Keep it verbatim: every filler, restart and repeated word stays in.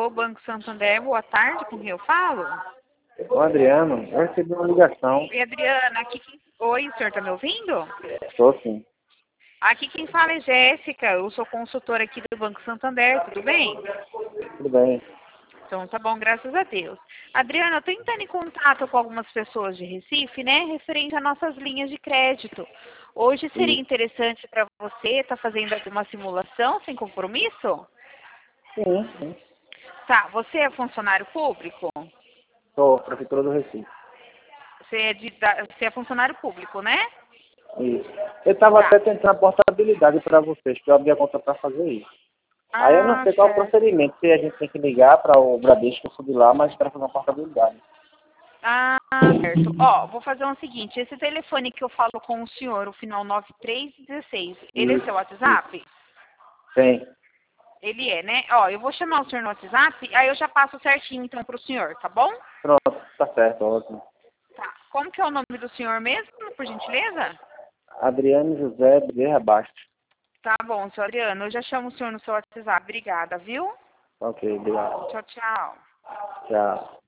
Alô, Banco Santander, boa tarde, com quem eu falo? Ô, Adriano, eu recebi uma ligação. Oi, Adriana, aqui quem... Oi, o senhor tá me ouvindo? Estou sim. Aqui quem fala é Jéssica, eu sou consultora aqui do Banco Santander, tudo bem? Tudo bem. Então tá bom, graças a Deus. Adriana, eu tô entrando em contato com algumas pessoas de Recife, né, referente a nossas linhas de crédito. Hoje seria E, interessante para você estar fazendo alguma simulação sem compromisso? sim, sim. Tá, você é funcionário público? Sou prefeitura do Recife. Você é, de, da- você é funcionário público, né? Isso. Eu estava Tá. até tentando a portabilidade para vocês, para eu abrir a conta para fazer isso. Aí eu não Ah, sei qual é o certo. procedimento, se a gente tem que ligar para o Bradesco, eu subir lá, mas para fazer uma portabilidade. Ah, certo. Ó, vou fazer o seguinte, esse telefone que eu falo com o senhor, o final nove três um seis, ele é seu Isso, isso. WhatsApp? Tem. Ele é, né? Ó, eu vou chamar o senhor no WhatsApp, aí eu já passo certinho então pro senhor, tá bom? Pronto, tá certo, ótimo. Tá. Como que é o nome do senhor mesmo, por gentileza? Adriano José Bezerra Bastos. Tá bom, senhor Adriano, eu já chamo o senhor no seu WhatsApp. Obrigada, viu? Ok, obrigado. Tchau, tchau. Tchau.